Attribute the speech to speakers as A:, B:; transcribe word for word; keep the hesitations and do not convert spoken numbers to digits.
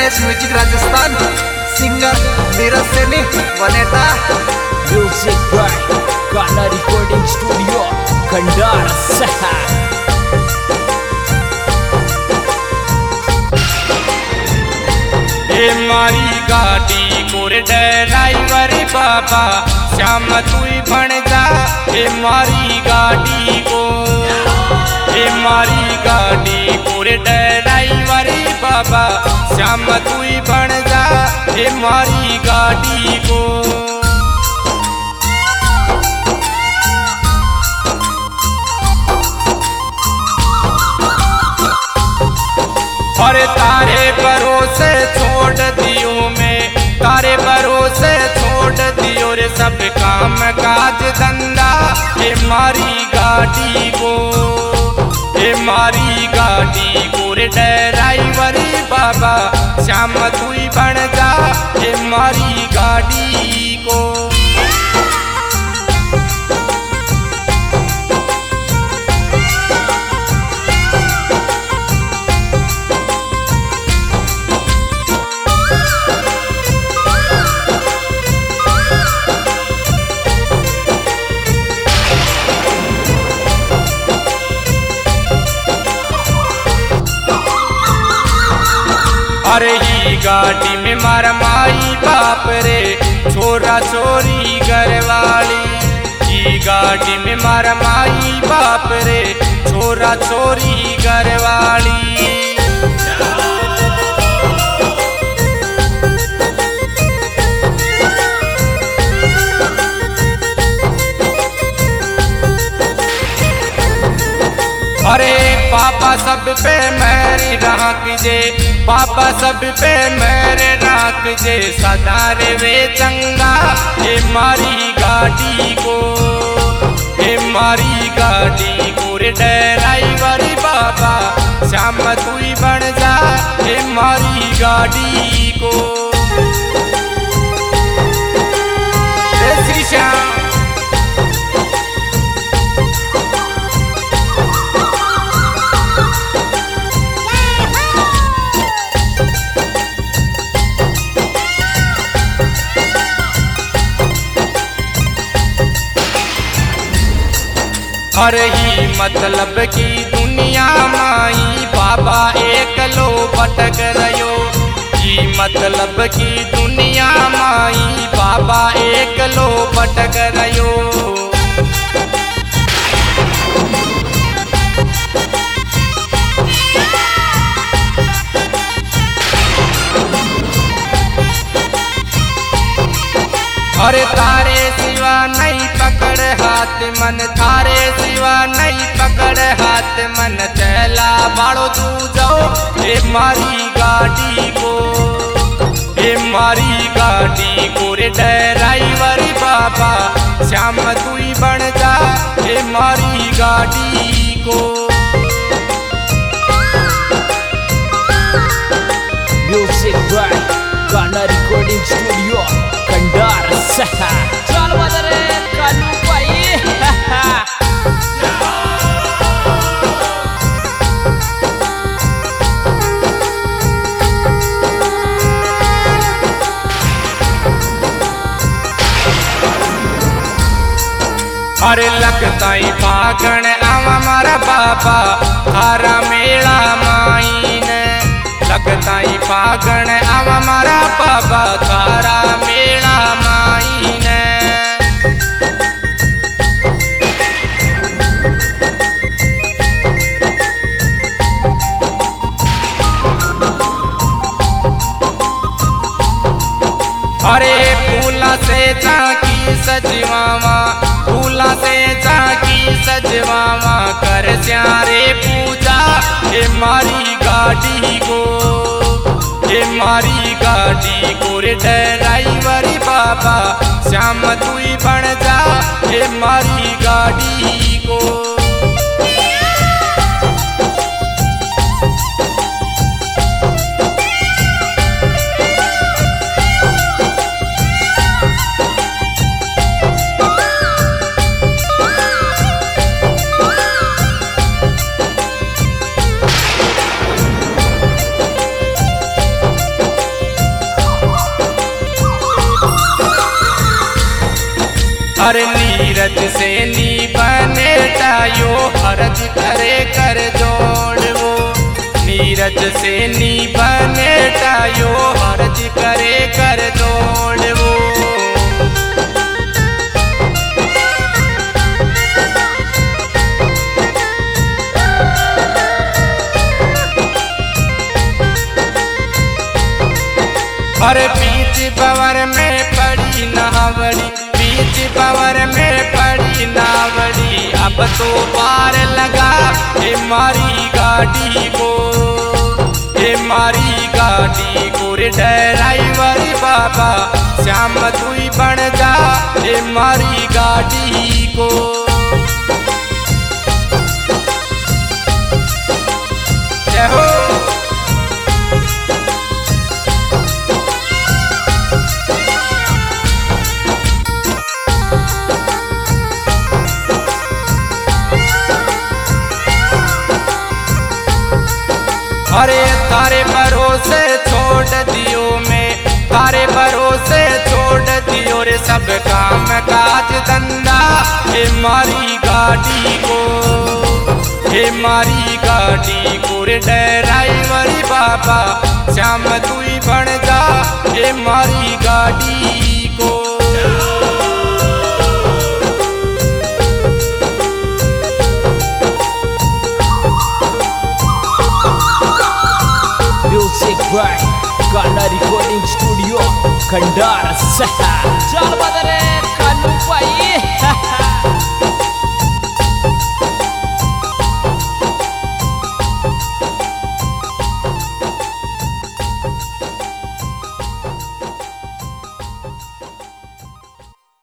A: Ganesh music Rajasthan singer Neeraj Saini Baneta
B: music by गाना recording studio Khandar सहा।
C: ए मारी गाड़ी कोरे ड्राइवर बाबा श्याम तू बन जा। ए मारी गाड़ी को ए मारी गाड़ी कोरे ड्राइवर बाबा श्याम तू बन जा। ए मारी गाड़ी को और तारे भरोसे छोड़ दियो मैं तारे भरोसे छोड़ दियो रे सब काम काज धंधा। ए मारी गाड़ी को ए मारी गाड़ी को रे ड्राइवर बाबा श्याम तू बन जा। ए मारी गाड़ी को अरे ही गाड़ी में मारा माई बाप रे छोरा छोरी घरवाली। ही गाड़ी में मारा माई बाप रे छोरा छोरी घरवाली। अरे पापा सब पे मेरी राख जे पापा सब पे मेरे राख जे सदा रे वे चंगा। ए मारी गाड़ी को ए मारी गाड़ी को रे ड्राइवर बाबा श्याम तू बन जा। ए मारी गाड़ी को श्री श्याम हर ही मतलब की दुनिया माई बाबा एक लो भटक रयो। ही मतलब की दुनिया माई बाबा एक लो भटक रयो। अरे तारे सिवा नहीं पकड़ हाथ मन थारे सिवा नहीं पकड़ हाथ मन चला बाड़ो तू जाओ। ए मारी गाड़ी को ए मारी गाड़ी को रे ड्राइवर बाबा श्याम तू बन जा। ए मारी गाड़ी को
B: म्यूजिक बाय गाना रिकॉर्डिंग स्टूडियो खंडार सहा। चल बदरे कानू भाई
C: अरे लगता ही पागण आवा मारा बाबा थारा मेला माई ने। लगता ही पागण आवा मारा बाबा थारा मेला माई ने। अरे फूला से झांकी सजवावा फूला से झांकी सजवावा कर स्यारे पूजा। ए मारी गाड़ी को ए मारी गाड़ी को रे ड्राइवर बाबा श्याम तू बन जा। ए मारी गाड़ी को अरे नीरज से नी बने टायो हरज करे कर जोड़ वो नीरज से नी बने टायो हरज करे कर जोड़ वो अरे बीच बवर में पड़ी नावड़ी बीच बवर में पड़ी नावड़ी अब तो पार लगा हे मारी गाड़ी को हे मारी गाड़ी को रे ड्राइवर बाबा श्याम तू ही बन जा हे मारी गाड़ी को जय हो अरे तारे भरोसे छोड़ दियो मैं तारे भरोसे छोड़ दियो रे सब काम काज धंधा हे मारी गाड़ी को हे मारी गाड़ी को रे ड्राइवर बाबा श्याम तू ही बन जा हे मारी गाड़ी को
B: म्यूजिक बाय गाना रिकॉर्डिंग स्टूडियो खंडार चल बदरे